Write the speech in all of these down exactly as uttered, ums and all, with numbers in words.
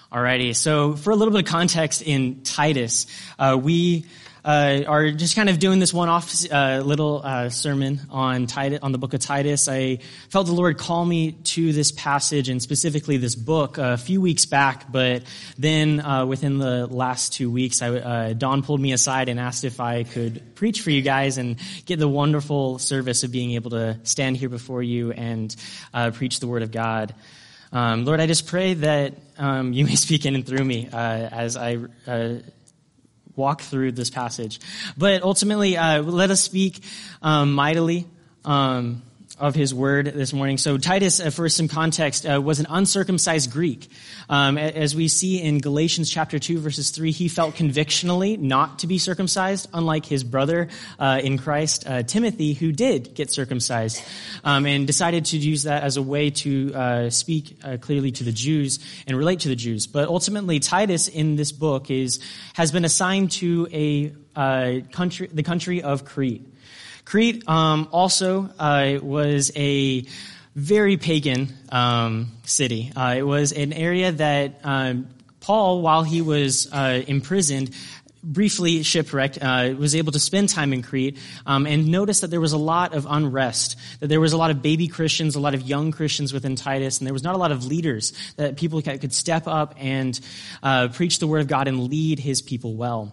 Alrighty, so for a little bit of context in Titus, uh, we uh, are just kind of doing this one-off uh, little uh, sermon on Titus, on the book of Titus. I felt the Lord call me to this passage and specifically this book a few weeks back, but then uh, within the last two weeks, I, uh, Don pulled me aside and asked if I could preach for you guys and get the wonderful service of being able to stand here before you and uh, preach the Word of God. Um, Lord, I just pray that um, you may speak in and through me uh, as I uh, walk through this passage. But ultimately, uh, let us speak um, mightily um, of his word this morning. So Titus, uh, for some context, uh, was an uncircumcised Greek. Um, as we see in Galatians chapter two, verses three, he felt convictionally not to be circumcised, unlike his brother uh, in Christ, uh, Timothy, who did get circumcised, um, and decided to use that as a way to uh, speak uh, clearly to the Jews and relate to the Jews. But ultimately, Titus in this book is has been assigned to a uh, country, the country of Crete. Crete um, also uh, was a very pagan um, city. Uh, it was an area that um, Paul, while he was uh, imprisoned, briefly shipwrecked, uh, was able to spend time in Crete um, and noticed that there was a lot of unrest, that there was a lot of baby Christians, a lot of young Christians within Titus, and there was not a lot of leaders that people could step up and uh, preach the word of God and lead his people well.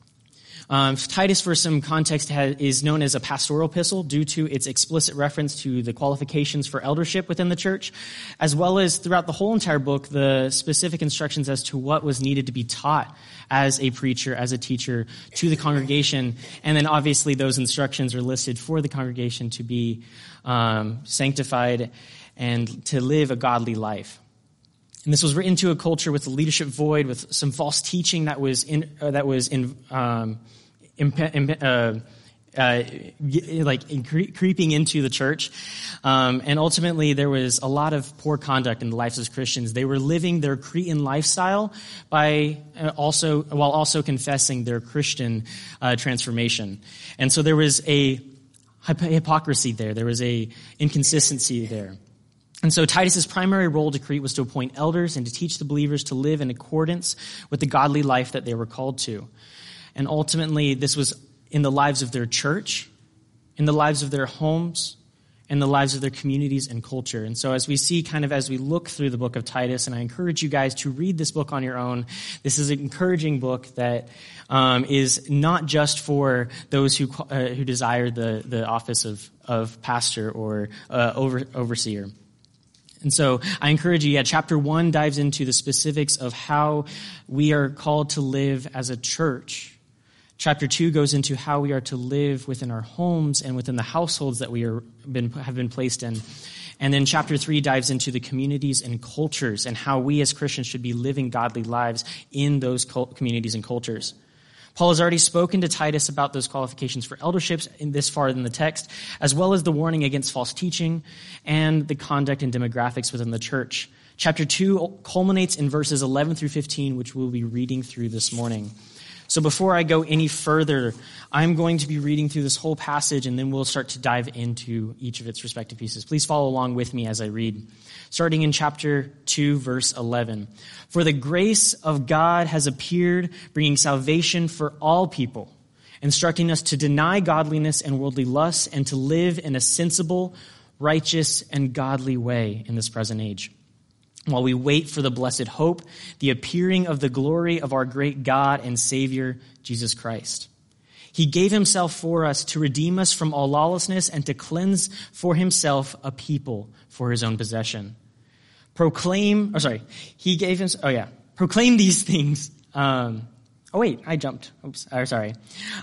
Um, Titus, for some context, has, is known as a pastoral epistle due to its explicit reference to the qualifications for eldership within the church, as well as throughout the whole entire book, the specific instructions as to what was needed to be taught as a preacher, as a teacher to the congregation. And then obviously those instructions are listed for the congregation to be um, sanctified and to live a godly life. And this was written to a culture with a leadership void, with some false teaching that was in uh, that was in um, imp- imp- uh, uh, like in cre- creeping into the church, um, and ultimately there was a lot of poor conduct in the lives of Christians. They were living their Cretan lifestyle by uh, also while also confessing their Christian uh, transformation, and so there was a hypocrisy there. There was a inconsistency there. And so Titus's primary role to Crete was to appoint elders and to teach the believers to live in accordance with the godly life that they were called to. And ultimately, this was in the lives of their church, in the lives of their homes, in the lives of their communities and culture. And so as we see, kind of as we look through the book of Titus, and I encourage you guys to read this book on your own, this is an encouraging book that um, is not just for those who uh, who desire the, the office of, of pastor or uh, over, overseer. And so I encourage you, yeah, chapter one dives into the specifics of how we are called to live as a church. Chapter two goes into how we are to live within our homes and within the households that we are been, have been placed in. And then chapter three dives into the communities and cultures and how we as Christians should be living godly lives in those communities and cultures. Paul has already spoken to Titus about those qualifications for elderships in this far in the text, as well as the warning against false teaching and the conduct and demographics within the church. Chapter two culminates in verses eleven through fifteen, which we'll be reading through this morning. So before I go any further, I'm going to be reading through this whole passage, and then we'll start to dive into each of its respective pieces. Please follow along with me as I read. Starting in chapter two, verse eleven. For the grace of God has appeared, bringing salvation for all people, instructing us to deny godliness and worldly lusts and to live in a sensible, righteous, and godly way in this present age, while we wait for the blessed hope, the appearing of the glory of our great God and Savior, Jesus Christ. He gave himself for us to redeem us from all lawlessness and to cleanse for himself a people for his own possession. Proclaim, oh sorry, he gave him, oh yeah, proclaim these things. Um, oh wait, I jumped. Oops, oh, sorry.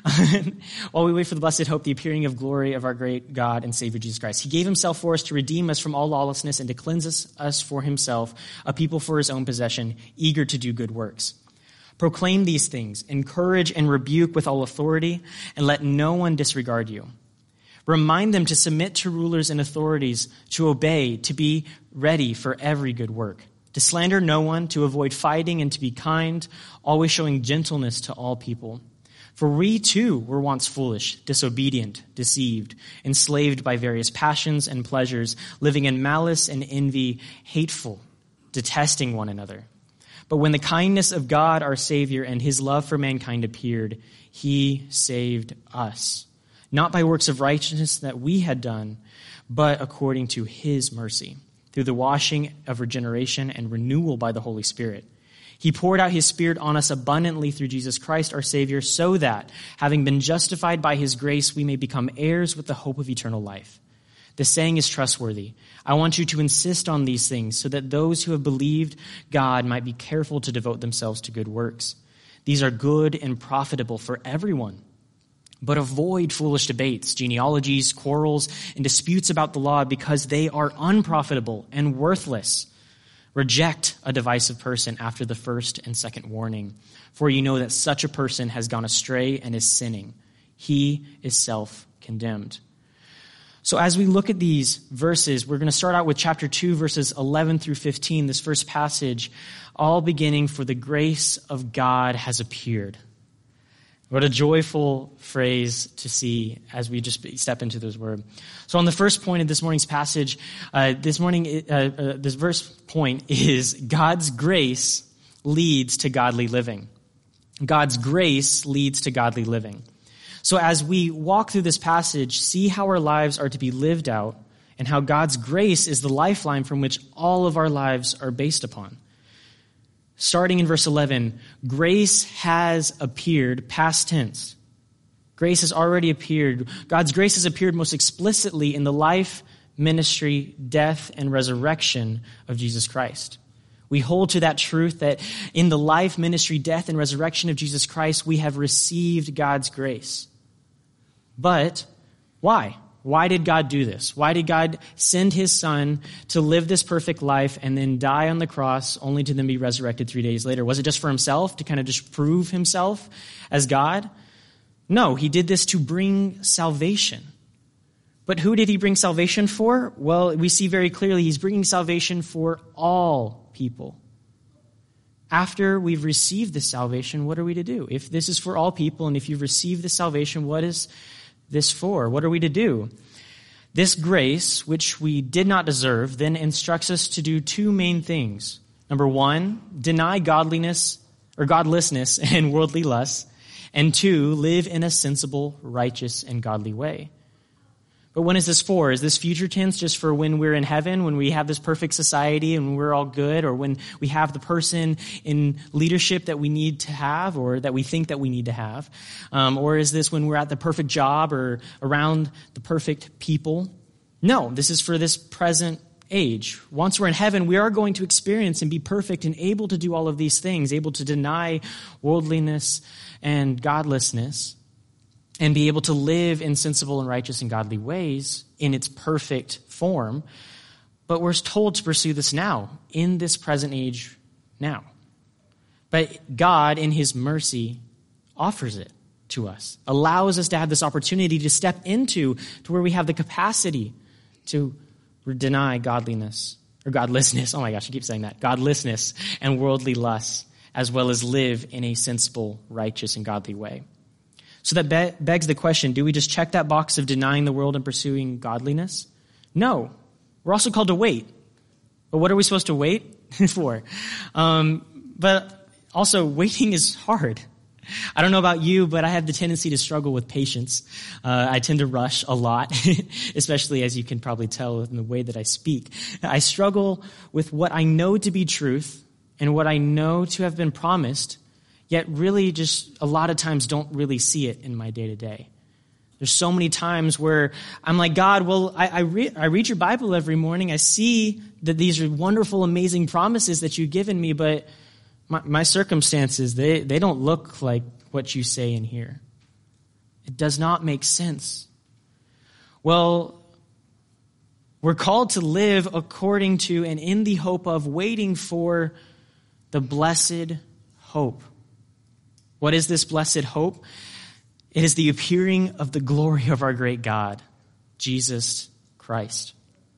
While we wait for the blessed hope, the appearing of glory of our great God and Savior Jesus Christ. He gave himself for us to redeem us from all lawlessness and to cleanse us, us for himself, a people for his own possession, eager to do good works. Proclaim these things, encourage and rebuke with all authority, and let no one disregard you. Remind them to submit to rulers and authorities, to obey, to be ready for every good work, to slander no one, to avoid fighting, and to be kind, always showing gentleness to all people. For we too were once foolish, disobedient, deceived, enslaved by various passions and pleasures, living in malice and envy, hateful, detesting one another. But when the kindness of God, our Savior, and his love for mankind appeared, he saved us, not by works of righteousness that we had done, but according to his mercy, through the washing of regeneration and renewal by the Holy Spirit. He poured out his Spirit on us abundantly through Jesus Christ, our Savior, so that, having been justified by his grace, we may become heirs with the hope of eternal life. The saying is trustworthy. I want you to insist on these things so that those who have believed God might be careful to devote themselves to good works. These are good and profitable for everyone. But avoid foolish debates, genealogies, quarrels, and disputes about the law because they are unprofitable and worthless. Reject a divisive person after the first and second warning, for you know that such a person has gone astray and is sinning. He is self-condemned. So as we look at these verses, we're going to start out with chapter two, verses eleven through fifteen, this first passage, all beginning, for the grace of God has appeared. What a joyful phrase to see as we just step into this word. So on the first point of this morning's passage, uh, this morning, uh, uh, this verse point is God's grace leads to godly living. God's grace leads to godly living. So as we walk through this passage, see how our lives are to be lived out and how God's grace is the lifeline from which all of our lives are based upon. Starting in verse eleven, grace has appeared, past tense. Grace has already appeared. God's grace has appeared most explicitly in the life, ministry, death, and resurrection of Jesus Christ. We hold to that truth that in the life, ministry, death, and resurrection of Jesus Christ, we have received God's grace. But why? Why did God do this? Why did God send his son to live this perfect life and then die on the cross only to then be resurrected three days later? Was it just for himself, to kind of just prove himself as God? No, he did this to bring salvation. But who did he bring salvation for? Well, we see very clearly he's bringing salvation for all people. After we've received this salvation, what are we to do? If this is for all people, and if you've received this salvation, what is this for? What are we to do? This grace, which we did not deserve, then instructs us to do two main things. Number one, deny godliness or godlessness and worldly lusts. And two, live in a sensible, righteous, and godly way. But when is this for? Is this future tense just for when we're in heaven, when we have this perfect society and we're all good, or when we have the person in leadership that we need to have or that we think that we need to have? Um, or is this when we're at the perfect job or around the perfect people? No, this is for this present age. Once we're in heaven, we are going to experience and be perfect and able to do all of these things, able to deny worldliness and godlessness, and be able to live in sensible and righteous and godly ways in its perfect form. But we're told to pursue this now, in this present age now. But God, in his mercy, offers it to us, allows us to have this opportunity to step into to where we have the capacity to deny godliness, or godlessness. Oh my gosh, I keep saying that. Godlessness and worldly lusts, as well as live in a sensible, righteous, and godly way. So that be- begs the question, do we just check that box of denying the world and pursuing godliness? No. We're also called to wait. But what are we supposed to wait for? Um, but also, waiting is hard. I don't know about you, but I have the tendency to struggle with patience. Uh, I tend to rush a lot, especially as you can probably tell in the way that I speak. I struggle with what I know to be truth and what I know to have been promised, yet really just a lot of times don't really see it in my day-to-day. There's so many times where I'm like, God, well, I, I, re- I read your Bible every morning. I see that these are wonderful, amazing promises that you've given me, but my, my circumstances, they, they don't look like what you say in here. It does not make sense. Well, we're called to live according to and in the hope of waiting for the blessed hope. What is this blessed hope? It is the appearing of the glory of our great God, Jesus Christ.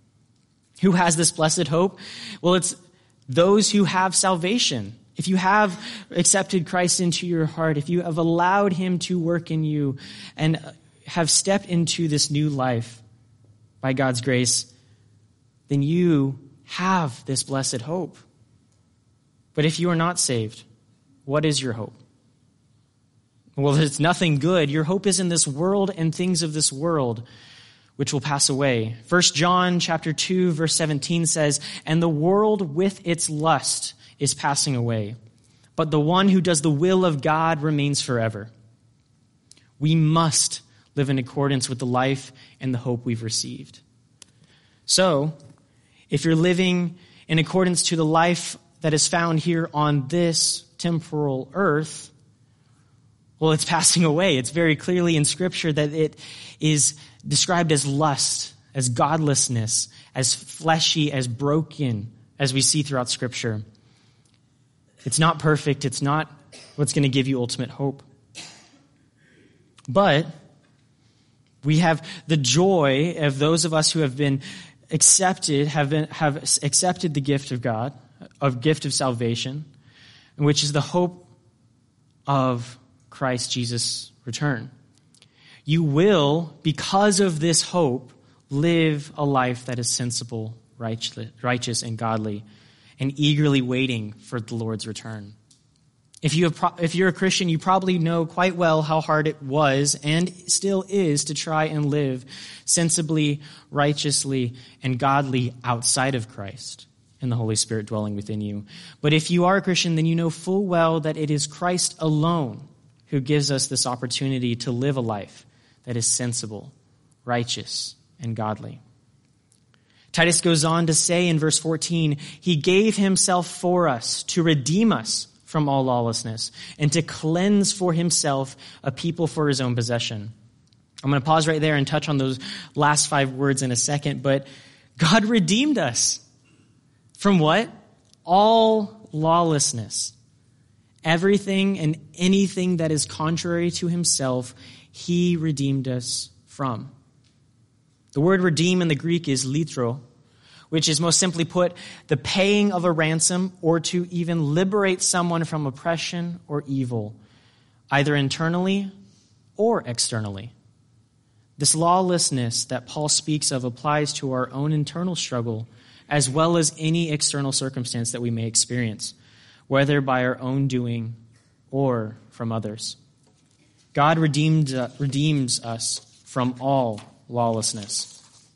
Who has this blessed hope? Well, it's those who have salvation. If you have accepted Christ into your heart, if you have allowed him to work in you and have stepped into this new life by God's grace, then you have this blessed hope. But if you are not saved, what is your hope? Well, it's nothing good. Your hope is in this world and things of this world, which will pass away. First John chapter two, verse seventeen says, "And the world with its lust is passing away, but the one who does the will of God remains forever." We must live in accordance with the life and the hope we've received. So, if you're living in accordance to the life that is found here on this temporal earth, well, it's passing away. It's very clearly in Scripture that it is described as lust, as godlessness, as fleshy, as broken, as we see throughout Scripture. It's not perfect. It's not what's going to give you ultimate hope. But we have the joy of those of us who have been accepted, have been have accepted the gift of God, of gift of salvation, which is the hope of Christ Jesus' return. You will, because of this hope, live a life that is sensible, righteous, and godly, and eagerly waiting for the Lord's return. If you have, pro- if you're a Christian, you probably know quite well how hard it was and still is to try and live sensibly, righteously, and godly outside of Christ and the Holy Spirit dwelling within you. But if you are a Christian, then you know full well that it is Christ alone who gives us this opportunity to live a life that is sensible, righteous, and godly. Titus goes on to say in verse fourteen, "He gave himself for us to redeem us from all lawlessness and to cleanse for himself a people for his own possession." I'm going to pause right there and touch on those last five words in a second, but God redeemed us from what? All lawlessness. Everything and anything that is contrary to himself, he redeemed us from. The word redeem in the Greek is litro, which is most simply put, the paying of a ransom or to even liberate someone from oppression or evil, either internally or externally. This lawlessness that Paul speaks of applies to our own internal struggle as well as any external circumstance that we may experience, whether by our own doing or from others. God redeemed, uh, redeems us from all lawlessness.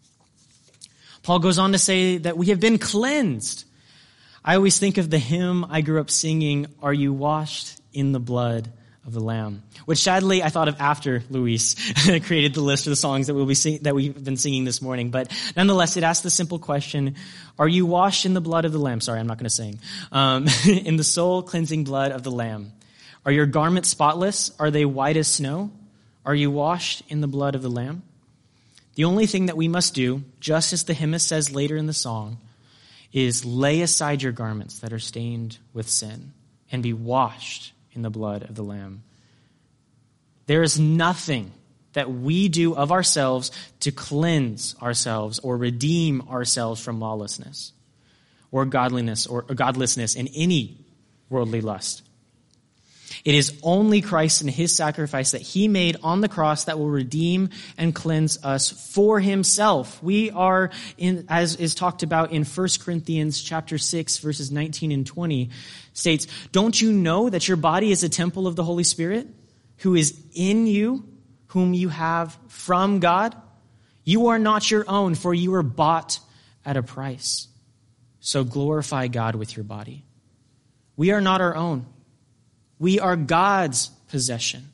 Paul goes on to say that we have been cleansed. I always think of the hymn I grew up singing, "Are you washed in the blood of the Lamb?" Which sadly I thought of after Luis created the list of the songs that we'll be sing- that we've been singing this morning. But nonetheless, it asks the simple question, are you washed in the blood of the Lamb? Sorry, I'm not going to sing. Um, in the soul cleansing blood of the Lamb. Are your garments spotless? Are they white as snow? Are you washed in the blood of the Lamb? The only thing that we must do, just as the hymnist says later in the song, is lay aside your garments that are stained with sin and be washed in the blood of the Lamb. There is nothing that we do of ourselves to cleanse ourselves or redeem ourselves from lawlessness or godliness or, or godlessness in any worldly lust. It is only Christ and his sacrifice that he made on the cross that will redeem and cleanse us for himself. We are, in, as is talked about in First Corinthians chapter six, verses nineteen and twenty, states, "Don't you know that your body is a temple of the Holy Spirit, who is in you, whom you have from God? You are not your own, for you were bought at a price. So glorify God with your body." We are not our own. We are God's possession.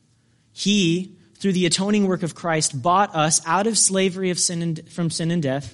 He, through the atoning work of Christ, bought us out of slavery of sin and, from sin and death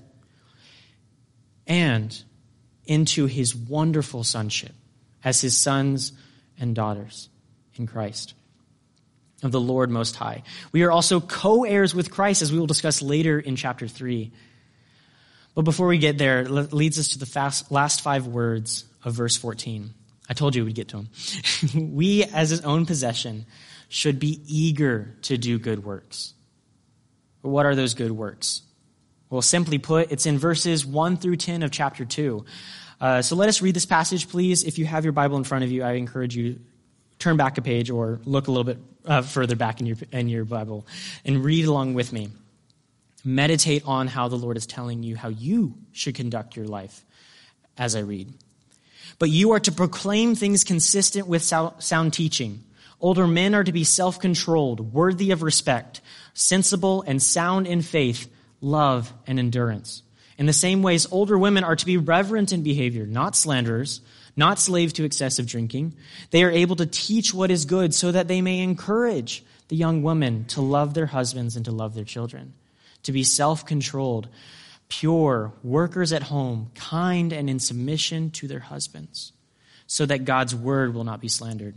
and into his wonderful sonship as his sons and daughters in Christ of the Lord Most High. We are also co-heirs with Christ, as we will discuss later in chapter three. But before we get there, it leads us to the fast, last five words of verse fourteen. I told you we'd get to them. We, as his own possession, should be eager to do good works. But what are those good works? Well, simply put, it's in verses one through ten of chapter two. Uh, so let us read this passage, please. If you have your Bible in front of you, I encourage you to turn back a page or look a little bit uh, further back in your, in your Bible and read along with me. Meditate on how the Lord is telling you how you should conduct your life as I read. But you are to proclaim things consistent with sound teaching. Older men are to be self-controlled, worthy of respect, sensible and sound in faith, love, and endurance. In the same ways, older women are to be reverent in behavior, not slanderers, not slaves to excessive drinking. They are able to teach what is good so that they may encourage the young women to love their husbands and to love their children, to be self-controlled, pure, workers at home, kind and in submission to their husbands, so that God's word will not be slandered.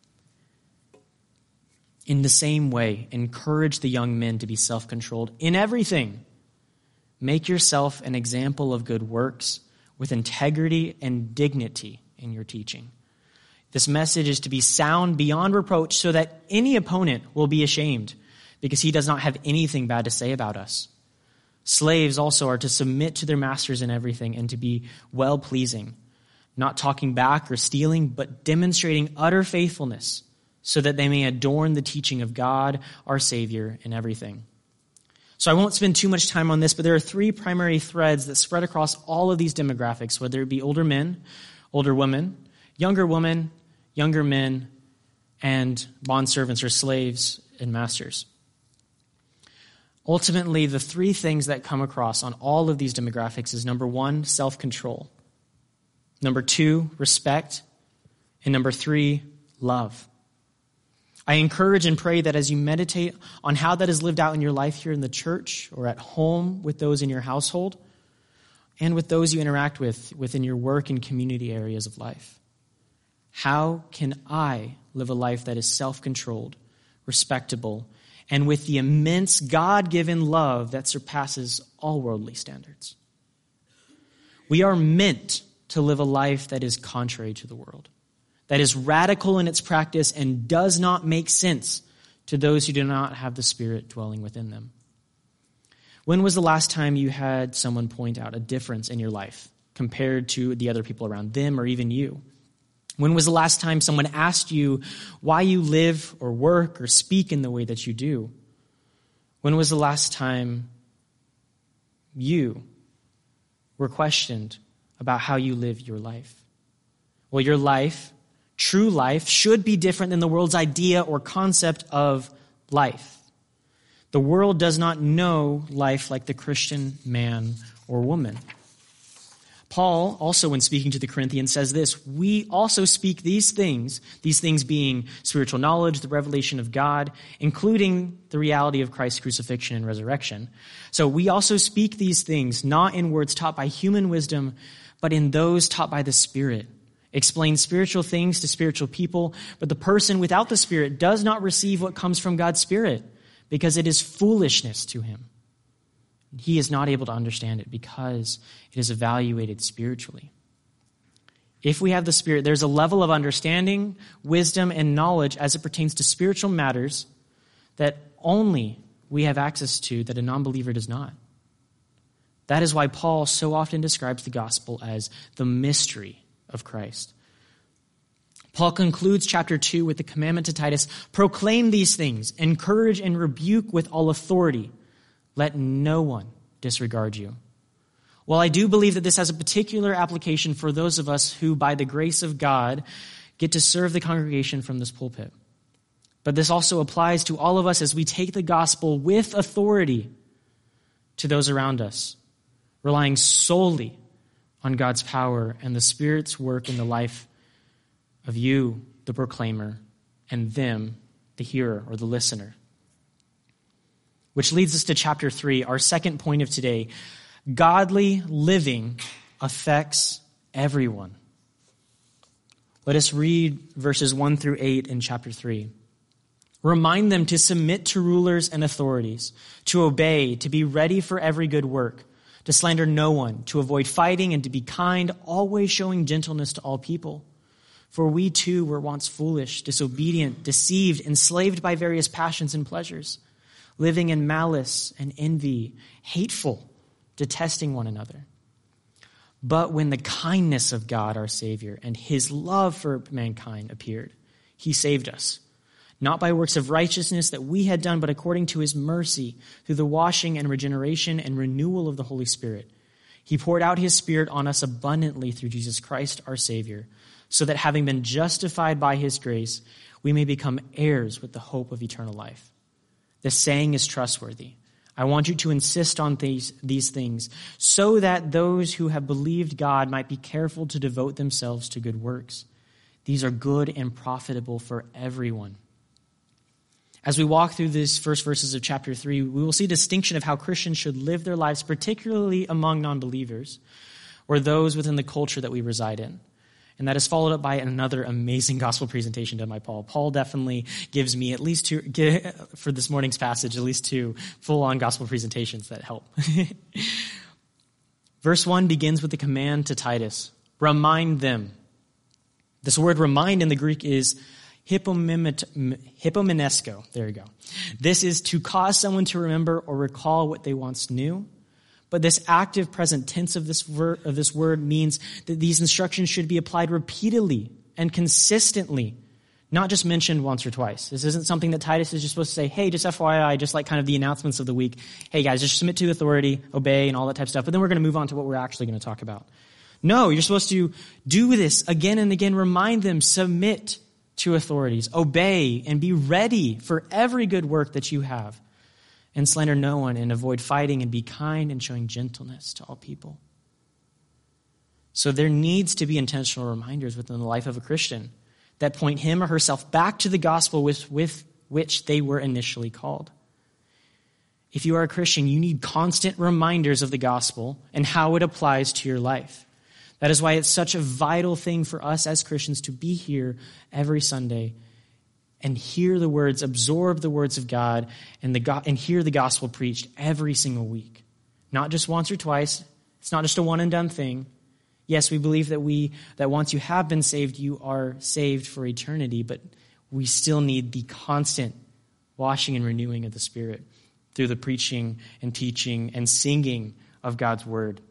In the same way, encourage the young men to be self-controlled in everything. Make yourself an example of good works with integrity and dignity in your teaching. This message is to be sound beyond reproach so that any opponent will be ashamed because he does not have anything bad to say about us. Slaves also are to submit to their masters in everything and to be well-pleasing, not talking back or stealing, but demonstrating utter faithfulness so that they may adorn the teaching of God, our Savior, in everything. So I won't spend too much time on this, but there are three primary threads that spread across all of these demographics, whether it be older men, older women, younger women, younger men, and bondservants or slaves and masters. Ultimately, the three things that come across on all of these demographics is number one, self-control. Number two, respect. And number three, love. I encourage and pray that as you meditate on how that is lived out in your life here in the church or at home with those in your household and with those you interact with within your work and community areas of life. How can I live a life that is self-controlled, respectable, and with the immense God-given love that surpasses all worldly standards? We are meant to live a life that is contrary to the world, that is radical in its practice and does not make sense to those who do not have the Spirit dwelling within them. When was the last time you had someone point out a difference in your life compared to the other people around them or even you? When was the last time someone asked you why you live or work or speak in the way that you do? When was the last time you were questioned about how you live your life? Well, your life, true life, should be different than the world's idea or concept of life. The world does not know life like the Christian man or woman. Paul, also when speaking to the Corinthians, says this: we also speak these things, these things being spiritual knowledge, the revelation of God, including the reality of Christ's crucifixion and resurrection. So we also speak these things, not in words taught by human wisdom, but in those taught by the Spirit. Explain spiritual things to spiritual people, but the person without the Spirit does not receive what comes from God's Spirit, because it is foolishness to him. He is not able to understand it because it is evaluated spiritually. If we have the Spirit, there's a level of understanding, wisdom, and knowledge as it pertains to spiritual matters that only we have access to that a non-believer does not. That is why Paul so often describes the gospel as the mystery of Christ. Paul concludes chapter two with the commandment to Titus: proclaim these things, encourage and rebuke with all authority. Let no one disregard you. Well, I do believe that this has a particular application for those of us who, by the grace of God, get to serve the congregation from this pulpit. But this also applies to all of us as we take the gospel with authority to those around us, relying solely on God's power and the Spirit's work in the life of you, the proclaimer, and them, the hearer or the listener. Which leads us to chapter three, our second point of today. Godly living affects everyone. Let us read verses one through eight in chapter three. Remind them to submit to rulers and authorities, to obey, to be ready for every good work, to slander no one, to avoid fighting, and to be kind, always showing gentleness to all people. For we too were once foolish, disobedient, deceived, enslaved by various passions and pleasures, living in malice and envy, hateful, detesting one another. But when the kindness of God our Savior and his love for mankind appeared, he saved us, not by works of righteousness that we had done, but according to his mercy, through the washing and regeneration and renewal of the Holy Spirit. He poured out his Spirit on us abundantly through Jesus Christ our Savior, so that having been justified by his grace, we may become heirs with the hope of eternal life. This saying is trustworthy. I want you to insist on these, these things, so that those who have believed God might be careful to devote themselves to good works. These are good and profitable for everyone. As we walk through these first verses of chapter three, we will see a distinction of how Christians should live their lives, particularly among non-believers or those within the culture that we reside in. And that is followed up by another amazing gospel presentation done by Paul. Paul definitely gives me at least two, for this morning's passage, at least two full-on gospel presentations that help. Verse one begins with the command to Titus, remind them. This word remind in the Greek is hypomenesko. There you go. This is to cause someone to remember or recall what they once knew. But this active present tense of this, ver- of this word means that these instructions should be applied repeatedly and consistently, not just mentioned once or twice. This isn't something that Titus is just supposed to say, hey, just F Y I, just like kind of the announcements of the week. Hey, guys, just submit to authority, obey, and all that type of stuff. But then we're going to move on to what we're actually going to talk about. No, you're supposed to do this again and again. Remind them, submit to authorities, obey, and be ready for every good work that you have. And slander no one, and avoid fighting, and be kind and showing gentleness to all people. So there needs to be intentional reminders within the life of a Christian that point him or herself back to the gospel with, with which they were initially called. If you are a Christian, you need constant reminders of the gospel and how it applies to your life. That is why it's such a vital thing for us as Christians to be here every Sunday and hear the words, absorb the words of God, and the go- and hear the gospel preached every single week. Not just once or twice. It's not just a one-and-done thing. Yes, we believe that we that once you have been saved, you are saved for eternity, but we still need the constant washing and renewing of the Spirit through the preaching and teaching and singing of God's word.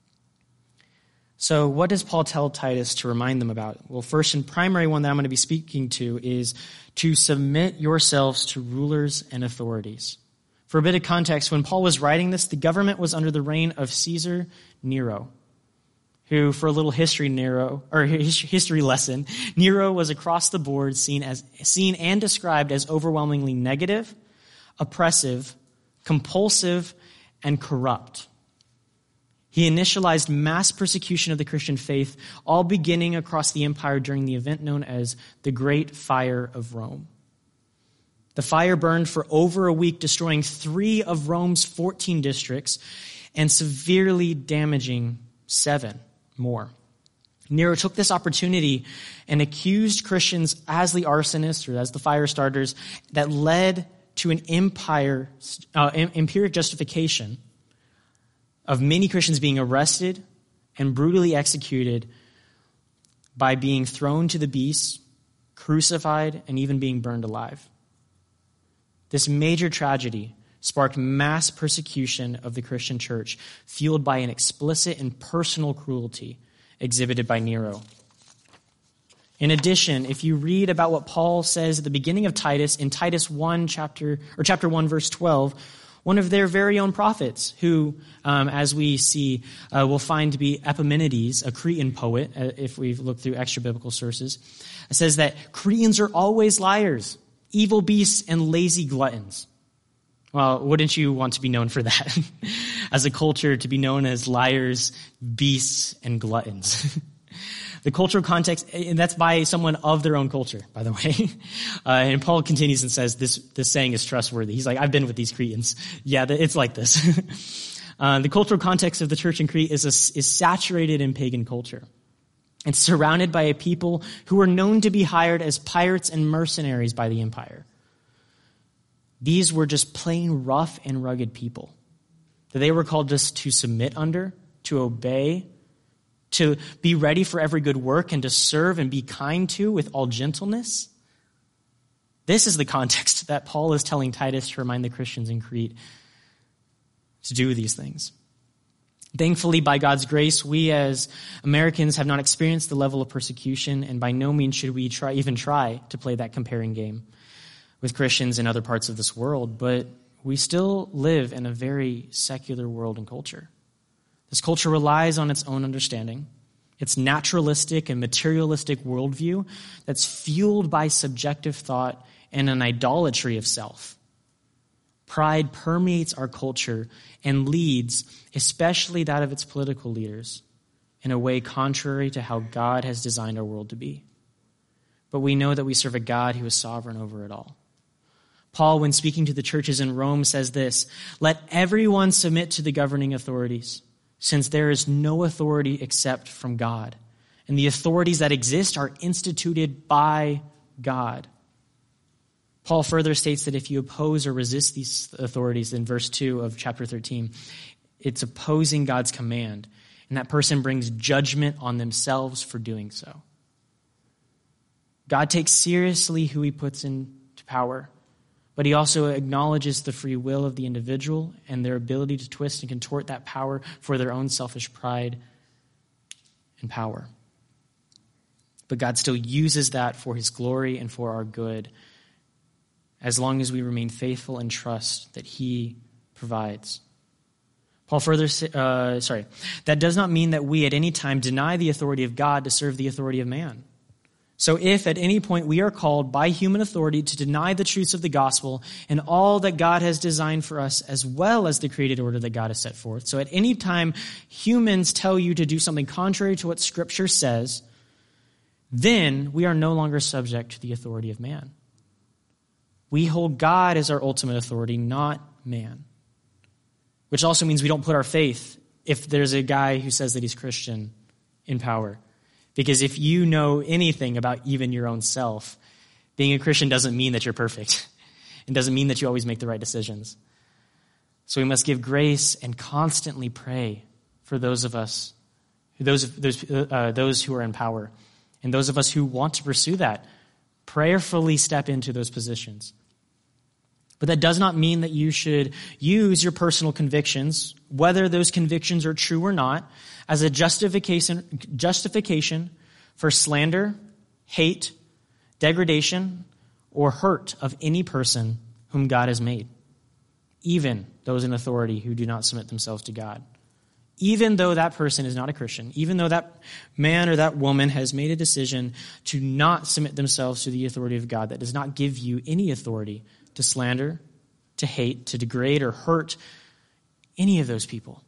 So what does Paul tell Titus to remind them about? Well, first and primary one that I'm going to be speaking to is to submit yourselves to rulers and authorities. For a bit of context, when Paul was writing this, the government was under the reign of Caesar Nero, who, for a little history Nero or history lesson, Nero was across the board seen as seen and described as overwhelmingly negative, oppressive, compulsive, and corrupt. He initialized mass persecution of the Christian faith, all beginning across the empire during the event known as the Great Fire of Rome. The fire burned for over a week, destroying three of Rome's fourteen districts and severely damaging seven more. Nero took this opportunity and accused Christians as the arsonists or as the fire starters that led to an empire, uh, empiric justification of many Christians being arrested and brutally executed by being thrown to the beasts, crucified, and even being burned alive. This major tragedy sparked mass persecution of the Christian church, fueled by an explicit and personal cruelty exhibited by Nero. In addition, if you read about what Paul says at the beginning of Titus, in Titus one, chapter or chapter one, verse twelve, one of their very own prophets, who, um, as we see, uh, will find to be Epimenides, a Cretan poet, uh, if we've looked through extra biblical sources, says that Cretans are always liars, evil beasts, and lazy gluttons. Well, wouldn't you want to be known for that? As a culture, to be known as liars, beasts, and gluttons. The cultural context, and that's by someone of their own culture, by the way. Uh, and Paul continues and says this, this saying is trustworthy. He's like, I've been with these Cretans. Yeah, it's like this. uh, the cultural context of the church in Crete is, a, is saturated in pagan culture. It's surrounded by a people who are known to be hired as pirates and mercenaries by the empire. These were just plain rough and rugged people that they were called just to submit under, to obey, to be ready for every good work, and to serve and be kind to with all gentleness. This is the context that Paul is telling Titus to remind the Christians in Crete to do these things. Thankfully, by God's grace, we as Americans have not experienced the level of persecution, and by no means should we try, even try to play that comparing game with Christians in other parts of this world, but we still live in a very secular world and culture. This culture relies on its own understanding, its naturalistic and materialistic worldview that's fueled by subjective thought and an idolatry of self. Pride permeates our culture and leads, especially that of its political leaders, in a way contrary to how God has designed our world to be. But we know that we serve a God who is sovereign over it all. Paul, when speaking to the churches in Rome, says this, "Let everyone submit to the governing authorities, since there is no authority except from God, and the authorities that exist are instituted by God." Paul further states that if you oppose or resist these authorities in verse two of chapter thirteen, it's opposing God's command, and that person brings judgment on themselves for doing so. God takes seriously who he puts into power, but he also acknowledges the free will of the individual and their ability to twist and contort that power for their own selfish pride and power. But God still uses that for his glory and for our good, as long as we remain faithful and trust that he provides. Paul further, uh, sorry, that does not mean that we at any time deny the authority of God to serve the authority of man. So if at any point we are called by human authority to deny the truths of the gospel and all that God has designed for us, as well as the created order that God has set forth, so at any time humans tell you to do something contrary to what Scripture says, then we are no longer subject to the authority of man. We hold God as our ultimate authority, not man. Which also means we don't put our faith if there's a guy who says that he's Christian in power. Because if you know anything about even your own self, being a Christian doesn't mean that you're perfect. It doesn't mean that you always make the right decisions. So we must give grace and constantly pray for those of us, those those uh, those who are in power, and those of us who want to pursue that. Prayerfully step into those positions. But that does not mean that you should use your personal convictions, whether those convictions are true or not, as a justification justification for slander, hate, degradation, or hurt of any person whom God has made, even those in authority who do not submit themselves to God. Even though that person is not a Christian, even though that man or that woman has made a decision to not submit themselves to the authority of God, that does not give you any authority to slander, to hate, to degrade, or hurt any of those people.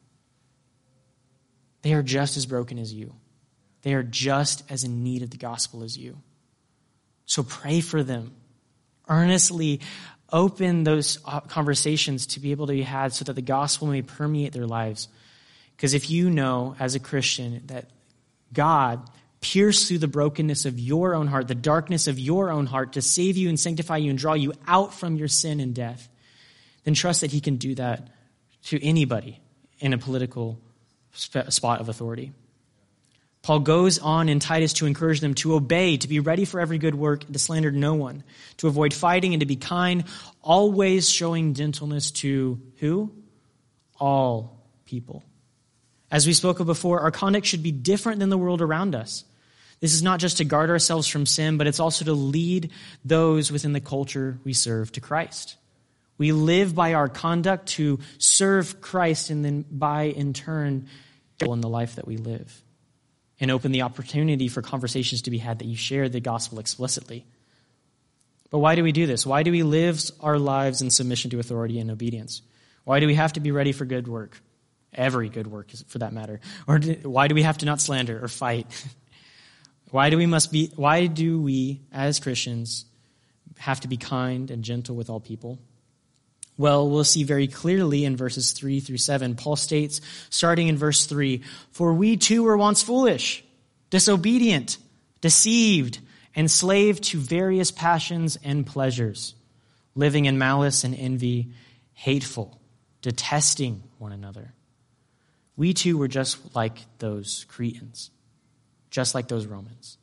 They are just as broken as you. They are just as in need of the gospel as you. So pray for them. Earnestly open those conversations to be able to be had so that the gospel may permeate their lives. Because if you know as a Christian that God pierced through the brokenness of your own heart, the darkness of your own heart to save you and sanctify you and draw you out from your sin and death, then trust that he can do that to anybody in a political spot of authority. Paul goes on in Titus to encourage them to obey, to be ready for every good work, and to slander no one, to avoid fighting and to be kind, always showing gentleness to who? All people. As we spoke of before, our conduct should be different than the world around us. This is not just to guard ourselves from sin, but it's also to lead those within the culture we serve to Christ. We live by our conduct to serve Christ and then by, in turn, in the life that we live. And open the opportunity for conversations to be had that you share the gospel explicitly. But why do we do this? Why do we live our lives in submission to authority and obedience? Why do we have to be ready for good work? Every good work, for that matter. Or do, why do we have to not slander or fight? Why do we must be? Why do we, as Christians, have to be kind and gentle with all people? Well, we'll see very clearly in verses three through seven. Paul states, starting in verse three, "For we too were once foolish, disobedient, deceived, enslaved to various passions and pleasures, living in malice and envy, hateful, detesting one another. We too were just like those Cretans, just like those Romans,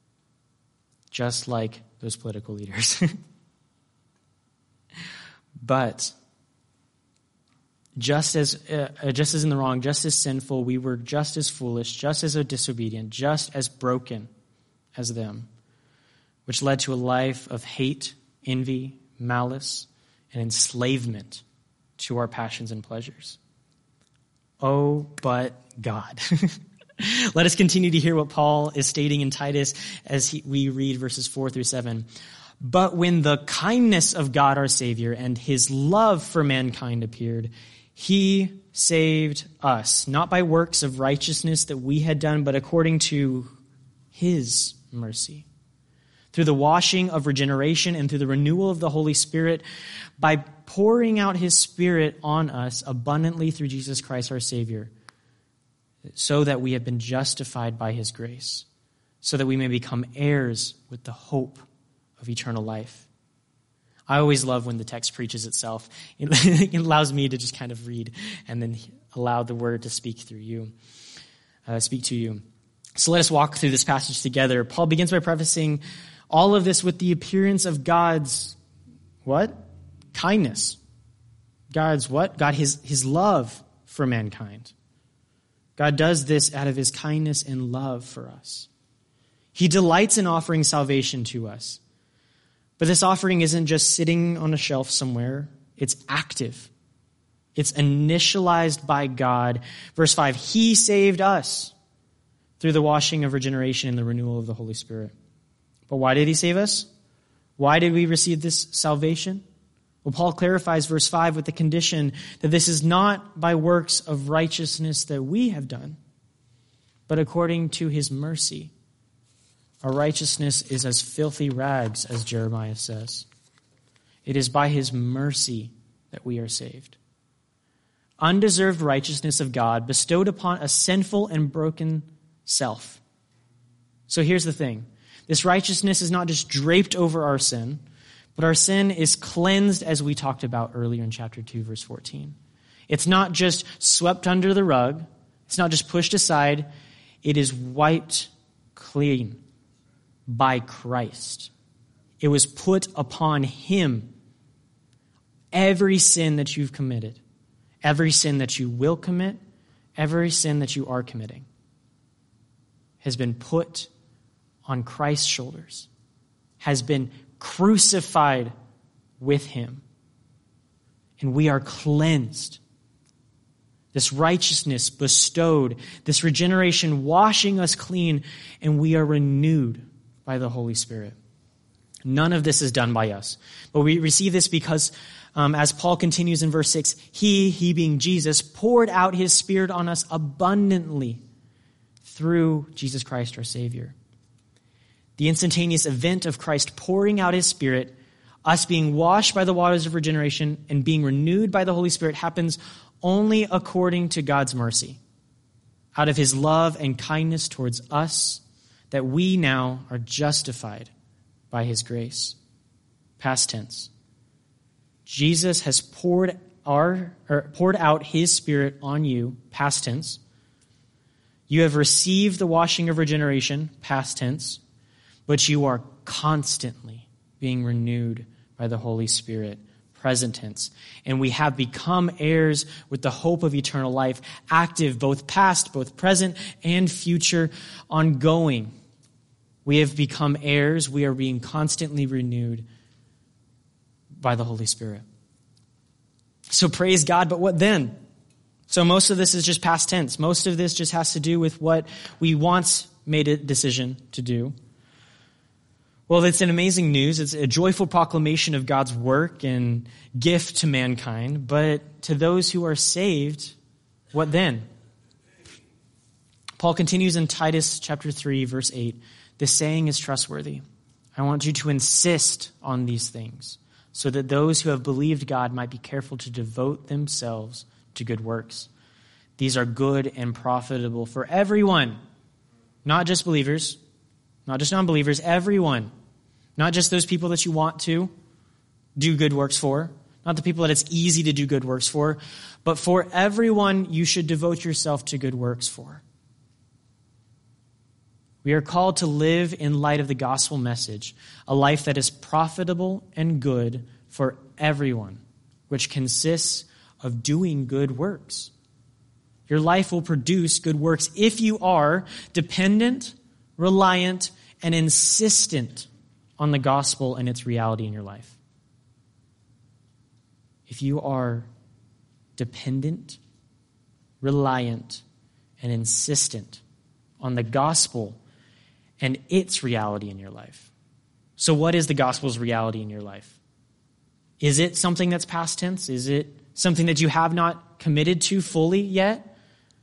just like those political leaders." But just as uh, just as in the wrong, just as sinful, we were just as foolish, just as disobedient, just as broken as them, which led to a life of hate, envy, malice, and enslavement to our passions and pleasures. Oh, but God. Let us continue to hear what Paul is stating in Titus as he, we read verses four through seven. But when the kindness of God our Savior and his love for mankind appeared, he saved us, not by works of righteousness that we had done, but according to his mercy, through the washing of regeneration and through the renewal of the Holy Spirit, by pouring out his Spirit on us abundantly through Jesus Christ our Savior, so that we have been justified by his grace, so that we may become heirs with the hope of eternal life. I always love when the text preaches itself. It allows me to just kind of read and then allow the word to speak through you, uh, speak to you. So let us walk through this passage together. Paul begins by prefacing all of this with the appearance of God's, what? Kindness. God's what? God, his, his love for mankind. God does this out of his kindness and love for us. He delights in offering salvation to us. But this offering isn't just sitting on a shelf somewhere. It's active. It's initialized by God. Verse five, he saved us through the washing of regeneration and the renewal of the Holy Spirit. But why did he save us? Why did we receive this salvation? Well, Paul clarifies verse five with the condition that this is not by works of righteousness that we have done, but according to his mercy. Our righteousness is as filthy rags, as Jeremiah says. It is by his mercy that we are saved. Undeserved righteousness of God bestowed upon a sinful and broken self. So here's the thing. This righteousness is not just draped over our sin, but our sin is cleansed, as we talked about earlier in chapter two, verse fourteen. It's not just swept under the rug. It's not just pushed aside. It is wiped clean by Christ. It was put upon him. Every sin that you've committed, every sin that you will commit, every sin that you are committing has been put on Christ's shoulders, has been crucified with him. And we are cleansed. This righteousness bestowed, this regeneration washing us clean, and we are renewed by the Holy Spirit. None of this is done by us. But we receive this because, um, as Paul continues in verse six, he, he being Jesus, poured out his Spirit on us abundantly through Jesus Christ our Savior. The instantaneous event of Christ pouring out his Spirit, us being washed by the waters of regeneration and being renewed by the Holy Spirit happens only according to God's mercy, out of his love and kindness towards us, that we now are justified by his grace. Past tense. Jesus has poured our or poured out his Spirit on you, past tense. You have received the washing of regeneration, past tense, but you are constantly being renewed by the Holy Spirit, present tense. And we have become heirs with the hope of eternal life, active, both past, both present, and future, ongoing. We have become heirs. We are being constantly renewed by the Holy Spirit. So praise God, but what then? So most of this is just past tense. Most of this just has to do with what we once made a decision to do. Well, it's an amazing news. It's a joyful proclamation of God's work and gift to mankind. But to those who are saved, what then? Paul continues in Titus chapter three, verse eight. This saying is trustworthy. I want you to insist on these things, so that those who have believed God might be careful to devote themselves to good works. These are good and profitable for everyone, not just believers, not just non-believers, everyone. Not just those people that you want to do good works for, not the people that it's easy to do good works for, but for everyone you should devote yourself to good works for. We are called to live in light of the gospel message, a life that is profitable and good for everyone, which consists of doing good works. Your life will produce good works if you are dependent, reliant, and insistent on the gospel and its reality in your life. If you are dependent, reliant, and insistent on the gospel and its reality in your life. So what is the gospel's reality in your life? Is it something that's past tense? Is it something that you have not committed to fully yet?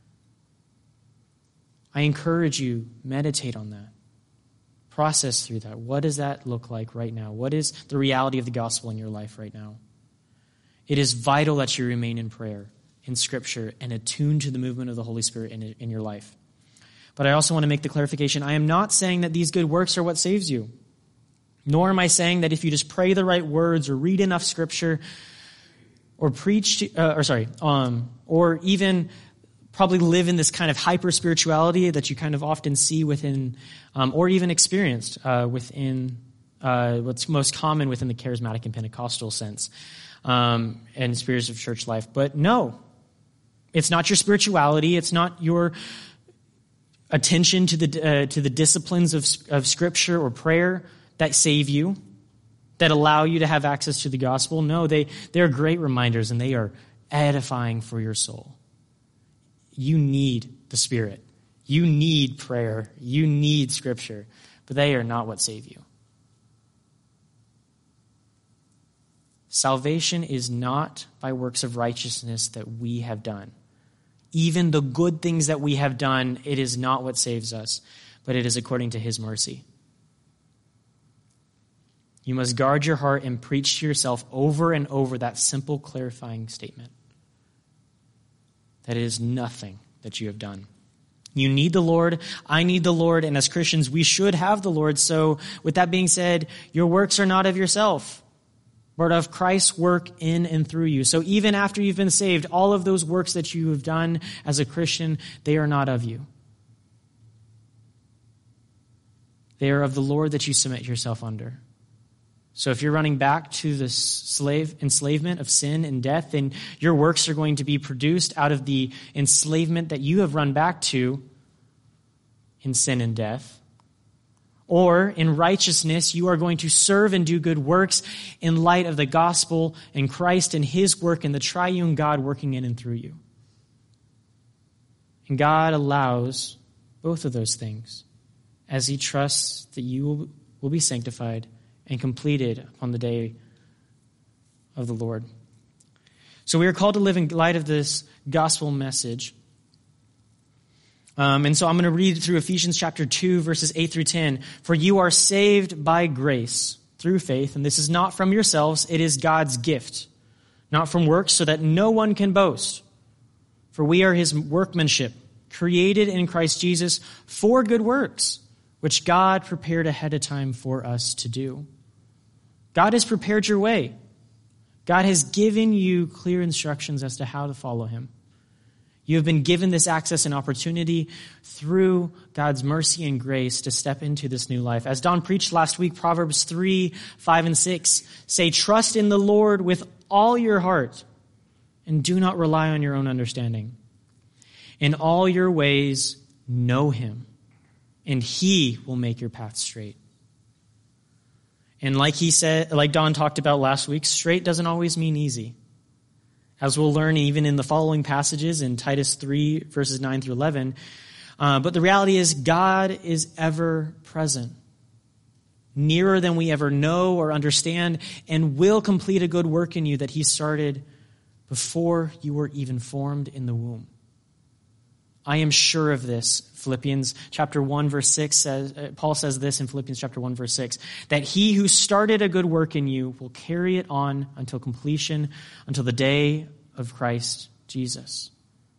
I encourage you, meditate on that. Process through that. What does that look like right now? What is the reality of the gospel in your life right now? It is vital that you remain in prayer, in Scripture, and attuned to the movement of the Holy Spirit in, in your life. But I also want to make the clarification, I am not saying that these good works are what saves you. Nor am I saying that if you just pray the right words or read enough Scripture or preach, to, uh, or sorry, um, or even probably live in this kind of hyper-spirituality that you kind of often see within, um, or even experienced uh, within uh, what's most common within the charismatic and Pentecostal sense um, and spirits of church life. But no, it's not your spirituality. It's not your attention to the uh, to the disciplines of of Scripture or prayer that save you, that allow you to have access to the gospel. No, they they're great reminders, and they are edifying for your soul. You need the Spirit. You need prayer. You need Scripture, but they are not what save you. Salvation is not by works of righteousness that we have done. Even the good things that we have done, it is not what saves us, but it is according to His mercy. You must guard your heart and preach to yourself over and over that simple clarifying statement. That it is nothing that you have done. You need the Lord. I need the Lord. And as Christians, we should have the Lord. So with that being said, your works are not of yourself, but of Christ's work in and through you. So even after you've been saved, all of those works that you have done as a Christian, they are not of you. They are of the Lord that you submit yourself under. So if you're running back to the slave enslavement of sin and death, then your works are going to be produced out of the enslavement that you have run back to in sin and death. Or in righteousness, you are going to serve and do good works in light of the gospel and Christ and His work and the triune God working in and through you. And God allows both of those things as He trusts that you will, will be sanctified and completed on the day of the Lord. So we are called to live in light of this gospel message. Um, and so I'm going to read through Ephesians chapter two, verses eight through ten. For you are saved by grace through faith, and this is not from yourselves, it is God's gift, not from works, so that no one can boast. For we are His workmanship, created in Christ Jesus for good works, which God prepared ahead of time for us to do. God has prepared your way. God has given you clear instructions as to how to follow Him. You have been given this access and opportunity through God's mercy and grace to step into this new life. As Don preached last week, Proverbs three, five, and six say, trust in the Lord with all your heart and do not rely on your own understanding. In all your ways, know Him, and He will make your path straight. And like he said, like Don talked about last week, straight doesn't always mean easy. As we'll learn even in the following passages in Titus three, verses nine through eleven. Uh, but the reality is God is ever present, nearer than we ever know or understand, and will complete a good work in you that He started before you were even formed in the womb. I am sure of this. Philippians chapter one, verse six says, uh, Paul says this in Philippians chapter one, verse six, that He who started a good work in you will carry it on until completion, until the day of Christ Jesus.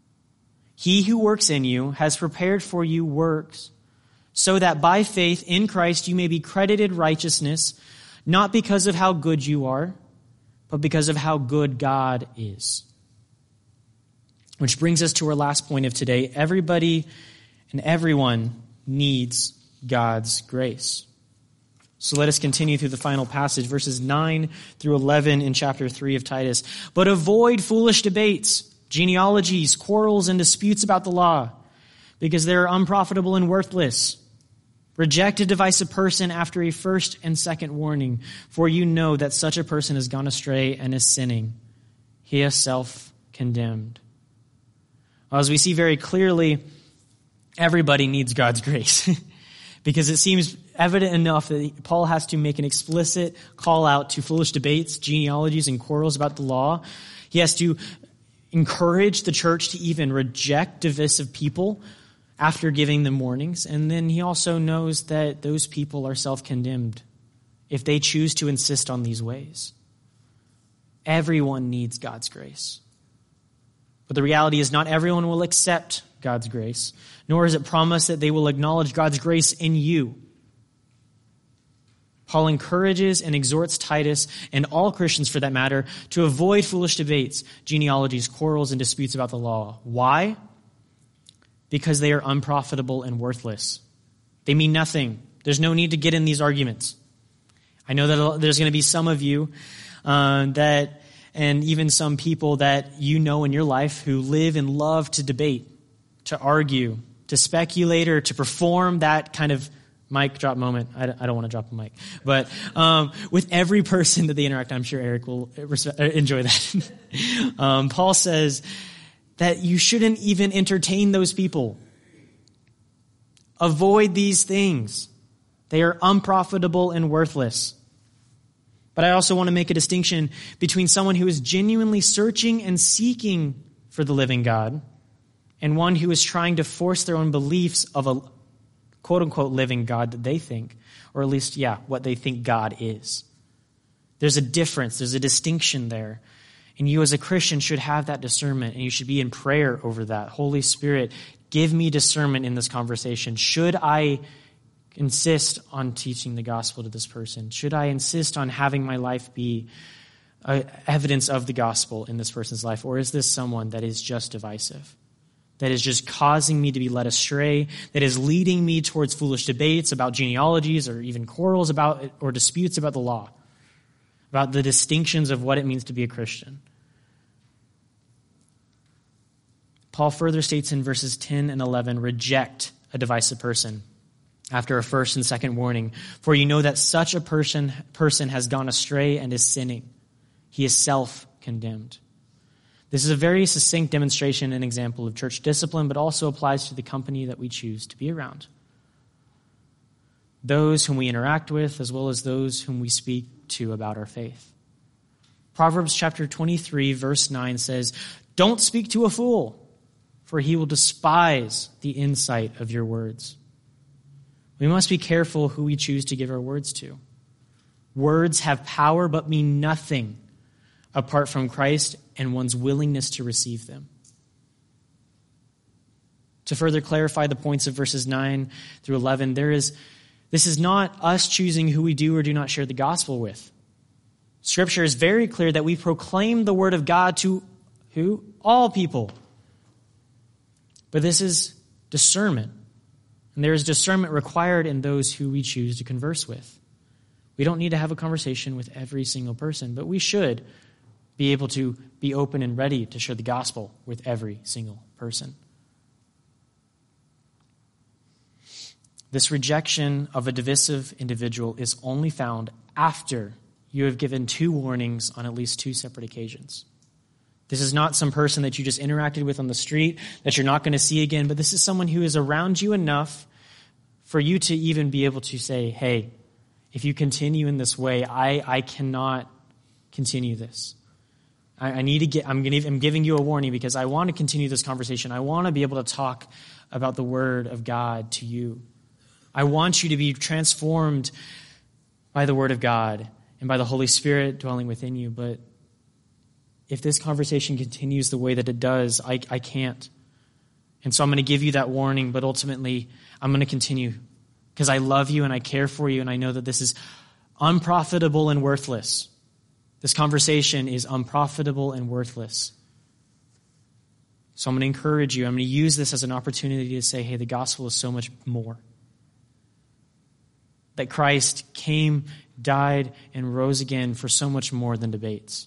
He who works in you has prepared for you works so that by faith in Christ you may be credited righteousness, not because of how good you are, but because of how good God is. Which brings us to our last point of today. Everybody and everyone needs God's grace. So let us continue through the final passage, verses nine through eleven in chapter three of Titus. But avoid foolish debates, genealogies, quarrels, and disputes about the law, because they are unprofitable and worthless. Reject a divisive person after a first and second warning, for you know that such a person has gone astray and is sinning. He is self-condemned. Well, as we see very clearly, everybody needs God's grace because it seems evident enough that Paul has to make an explicit call out to foolish debates, genealogies, and quarrels about the law. He has to encourage the church to even reject divisive people after giving them warnings. And then he also knows that those people are self-condemned if they choose to insist on these ways. Everyone needs God's grace. But the reality is not everyone will accept God's grace, nor is it promised that they will acknowledge God's grace in you. Paul encourages and exhorts Titus, and all Christians for that matter, to avoid foolish debates, genealogies, quarrels, and disputes about the law. Why? Because they are unprofitable and worthless. They mean nothing. There's no need to get in these arguments. I know that there's going to be some of you uh, that, and even some people that you know in your life who live and love to debate, to argue, to speculate, or to perform that kind of mic drop moment. I don't want to drop a mic. But um, with every person that they interact, I'm sure Eric will enjoy that. um, Paul says that you shouldn't even entertain those people. Avoid these things. They are unprofitable and worthless. But I also want to make a distinction between someone who is genuinely searching and seeking for the living God and one who is trying to force their own beliefs of a quote-unquote living God that they think, or at least, yeah, what they think God is. There's a difference. There's a distinction there. And you as a Christian should have that discernment, and you should be in prayer over that. Holy Spirit, give me discernment in this conversation. Should I insist on teaching the gospel to this person? Should I insist on having my life be uh, evidence of the gospel in this person's life? Or is this someone that is just divisive? That is just causing me to be led astray, that is leading me towards foolish debates about genealogies or even quarrels about or disputes about the law, about the distinctions of what it means to be a Christian. Paul further states in verses ten and eleven, reject a divisive person after a first and second warning, for you know that such a person, person has gone astray and is sinning. He is self-condemned. This is a very succinct demonstration and example of church discipline, but also applies to the company that we choose to be around. Those whom we interact with, as well as those whom we speak to about our faith. Proverbs chapter twenty-three, verse nine says, don't speak to a fool, for he will despise the insight of your words. We must be careful who we choose to give our words to. Words have power, but mean nothing apart from Christ and one's willingness to receive them. To further clarify the points of verses nine through eleven, there is, this is not us choosing who we do or do not share the gospel with. Scripture is very clear that we proclaim the word of God to who? All people. But this is discernment. And there is discernment required in those who we choose to converse with. We don't need to have a conversation with every single person, but we should be able to be open and ready to share the gospel with every single person. This rejection of a divisive individual is only found after you have given two warnings on at least two separate occasions. This is not some person that you just interacted with on the street that you're not going to see again, but this is someone who is around you enough for you to even be able to say, hey, if you continue in this way, I, I cannot continue this. I, I need to get, I'm, gonna, I'm giving you a warning because I want to continue this conversation. I want to be able to talk about the word of God to you. I want you to be transformed by the word of God and by the Holy Spirit dwelling within you. But if this conversation continues the way that it does, I, I can't. And so I'm going to give you that warning, but ultimately I'm going to continue because I love you and I care for you and I know that this is unprofitable and worthless. This conversation is unprofitable and worthless. So I'm going to encourage you. I'm going to use this as an opportunity to say, hey, the gospel is so much more. That Christ came, died, and rose again for so much more than debates.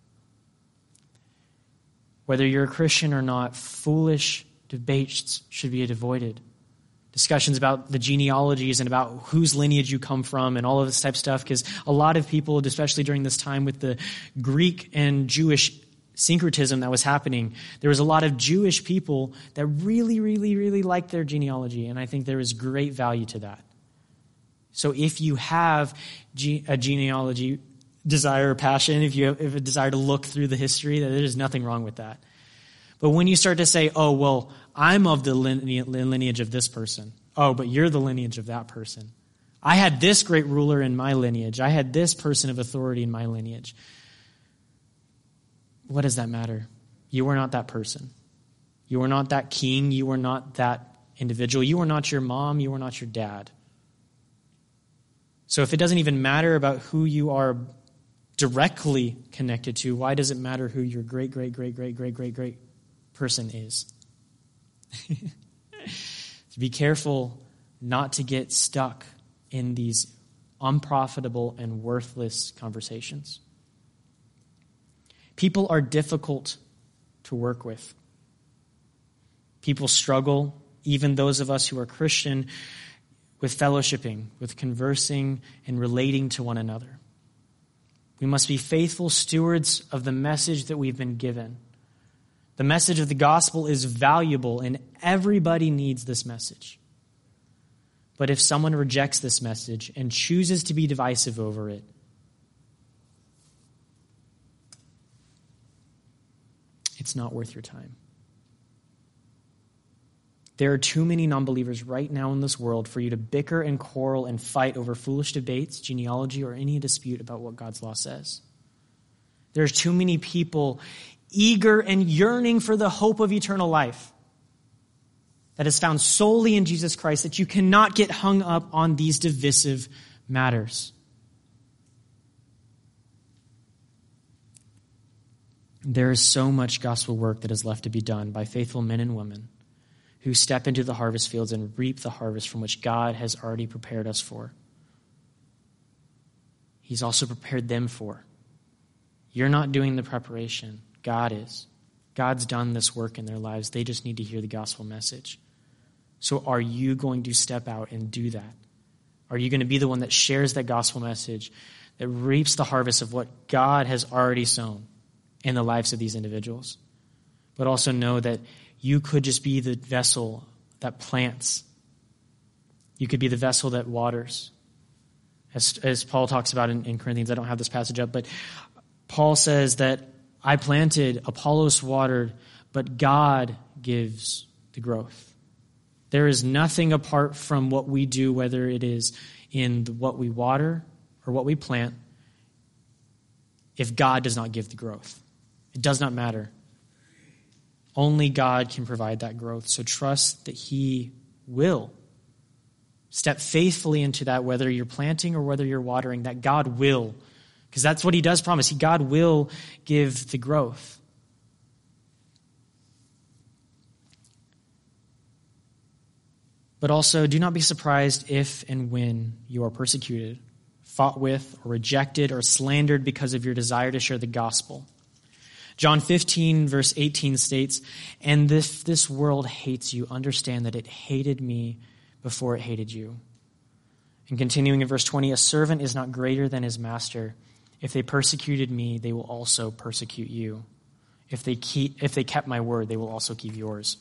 Whether you're a Christian or not, foolish debates should be avoided. Discussions about the genealogies and about whose lineage you come from and all of this type of stuff, because a lot of people, especially during this time with the Greek and Jewish syncretism that was happening, there was a lot of Jewish people that really, really, really liked their genealogy, and I think there is great value to that. So if you have a genealogy desire or passion, if you have a desire to look through the history, there is nothing wrong with that. But when you start to say, oh, well, I'm of the lineage of this person. Oh, but you're the lineage of that person. I had this great ruler in my lineage. I had this person of authority in my lineage. What does that matter? You are not that person. You are not that king. You are not that individual. You are not your mom. You are not your dad. So if it doesn't even matter about who you are directly connected to, why does it matter who your great, great, great, great, great, great, great person is? So be careful not to get stuck in these unprofitable and worthless conversations. People are difficult to work with. People struggle, even those of us who are Christian, with fellowshipping, with conversing and relating to one another. We must be faithful stewards of the message that we've been given. The message of the gospel is valuable, and everybody needs this message. But if someone rejects this message and chooses to be divisive over it, it's not worth your time. There are too many non-believers right now in this world for you to bicker and quarrel and fight over foolish debates, genealogy, or any dispute about what God's law says. There's too many people eager and yearning for the hope of eternal life that is found solely in Jesus Christ, that you cannot get hung up on these divisive matters. There is so much gospel work that is left to be done by faithful men and women who step into the harvest fields and reap the harvest from which God has already prepared us for. He's also prepared them for. You're not doing the preparation. God is. God's done this work in their lives. They just need to hear the gospel message. So are you going to step out and do that? Are you going to be the one that shares that gospel message, that reaps the harvest of what God has already sown in the lives of these individuals? But also know that you could just be the vessel that plants. You could be the vessel that waters. As, as Paul talks about in, in Corinthians, I don't have this passage up, but Paul says that I planted, Apollos watered, but God gives the growth. There is nothing apart from what we do, whether it is in the, what we water or what we plant, if God does not give the growth. It does not matter. Only God can provide that growth. So trust that He will. Step faithfully into that, whether you're planting or whether you're watering, that God will. Because that's what He does promise. He, God will give the growth. But also, do not be surprised if and when you are persecuted, fought with, or rejected, or slandered because of your desire to share the gospel. John fifteen, verse eighteen states, "And if this world hates you, understand that it hated me before it hated you." And continuing in verse twenty, "A servant is not greater than his master. If they persecuted me, they will also persecute you. If they keep, if they kept my word, they will also keep yours."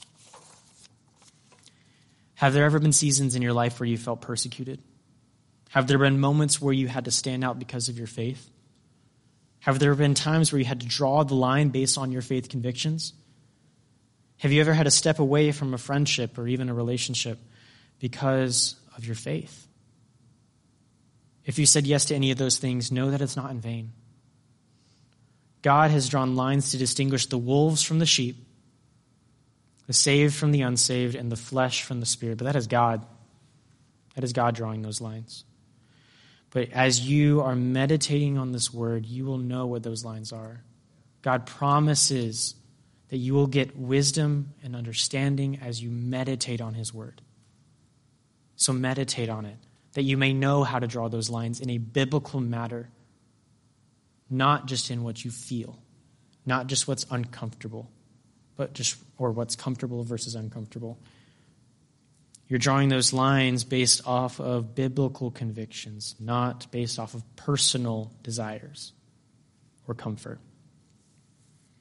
Have there ever been seasons in your life where you felt persecuted? Have there been moments where you had to stand out because of your faith? Have there been times where you had to draw the line based on your faith convictions? Have you ever had to step away from a friendship or even a relationship because of your faith? If you said yes to any of those things, know that it's not in vain. God has drawn lines to distinguish the wolves from the sheep, the saved from the unsaved, and the flesh from the spirit. But that is God. That is God drawing those lines. But as you are meditating on this word, you will know what those lines are. God promises that you will get wisdom and understanding as you meditate on His word. So meditate on it, that you may know how to draw those lines in a biblical manner, not just in what you feel, not just what's uncomfortable, but just or what's comfortable versus uncomfortable. You're drawing those lines based off of biblical convictions, not based off of personal desires or comfort.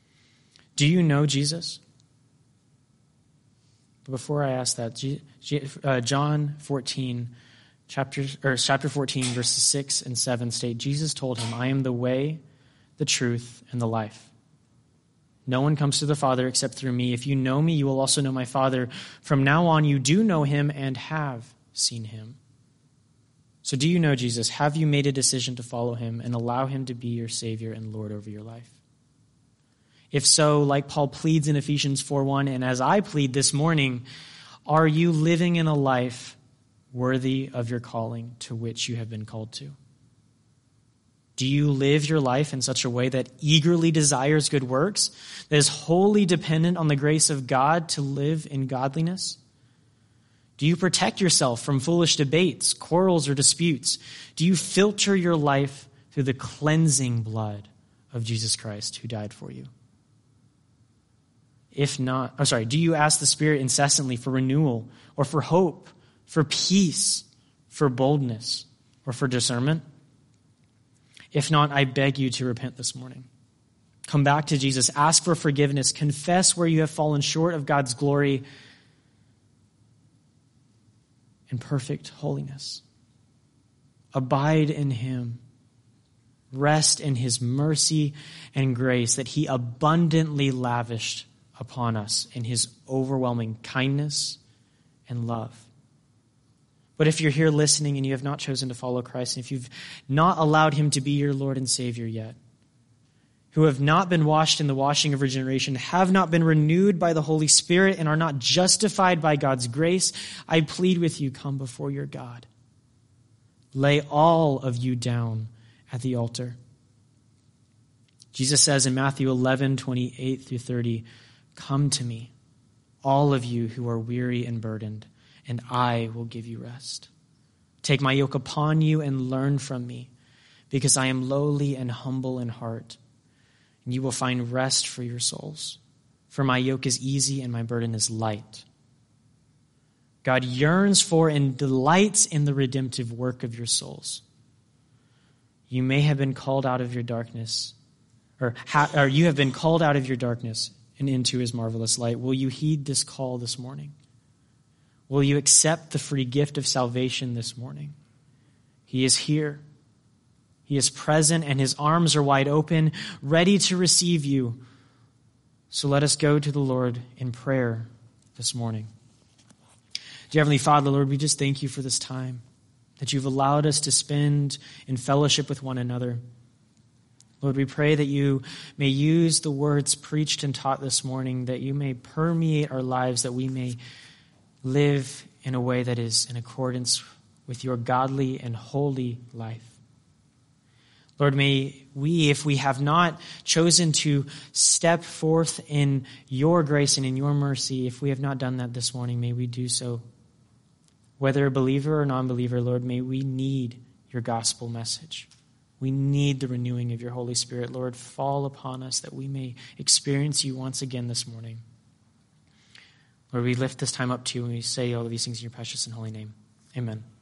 Do you know Jesus? But before I ask that, uh, John fourteen, chapter, or chapter fourteen, verses six and seven state, Jesus told him, I am the way, the truth, and the life. No one comes to the Father except through me. If you know me, you will also know my Father. From now on, you do know him and have seen him. So do you know Jesus? Have you made a decision to follow him and allow him to be your Savior and Lord over your life? If so, like Paul pleads in Ephesians four one, and as I plead this morning, are you living in a life worthy of your calling to which you have been called to? Do you live your life in such a way that eagerly desires good works, that is wholly dependent on the grace of God to live in godliness? Do you protect yourself from foolish debates, quarrels, or disputes? Do you filter your life through the cleansing blood of Jesus Christ who died for you? If not, oh sorry, do you ask the Spirit incessantly for renewal or for hope, for peace, for boldness, or for discernment? If not, I beg you to repent this morning. Come back to Jesus, ask for forgiveness, confess where you have fallen short of God's glory and perfect holiness. Abide in him. Rest in his mercy and grace that he abundantly lavished upon us in his overwhelming kindness and love. But if you're here listening and you have not chosen to follow Christ, and if you've not allowed him to be your Lord and Savior yet, who have not been washed in the washing of regeneration, have not been renewed by the Holy Spirit, and are not justified by God's grace, I plead with you, come before your God. Lay all of you down at the altar. Jesus says in Matthew eleven, twenty-eight through thirty, come to me, all of you who are weary and burdened, and I will give you rest. Take my yoke upon you and learn from me, because I am lowly and humble in heart, and you will find rest for your souls. For my yoke is easy and my burden is light. God yearns for and delights in the redemptive work of your souls. You may have been called out of your darkness, or, ha- or you have been called out of your darkness and into his marvelous light. Will you heed this call this morning? Will you accept the free gift of salvation this morning? He is here. He is present, and his arms are wide open, ready to receive you. So let us go to the Lord in prayer this morning. Dear Heavenly Father, Lord, we just thank you for this time that you've allowed us to spend in fellowship with one another. Lord, we pray that you may use the words preached and taught this morning, that you may permeate our lives, that we may live in a way that is in accordance with your godly and holy life. Lord, may we, if we have not chosen to step forth in your grace and in your mercy, if we have not done that this morning, may we do so. Whether a believer or non-believer, Lord, may we need your gospel message. We need the renewing of your Holy Spirit. Lord, fall upon us that we may experience you once again this morning. Lord, we lift this time up to you and we say all of these things in your precious and holy name. Amen.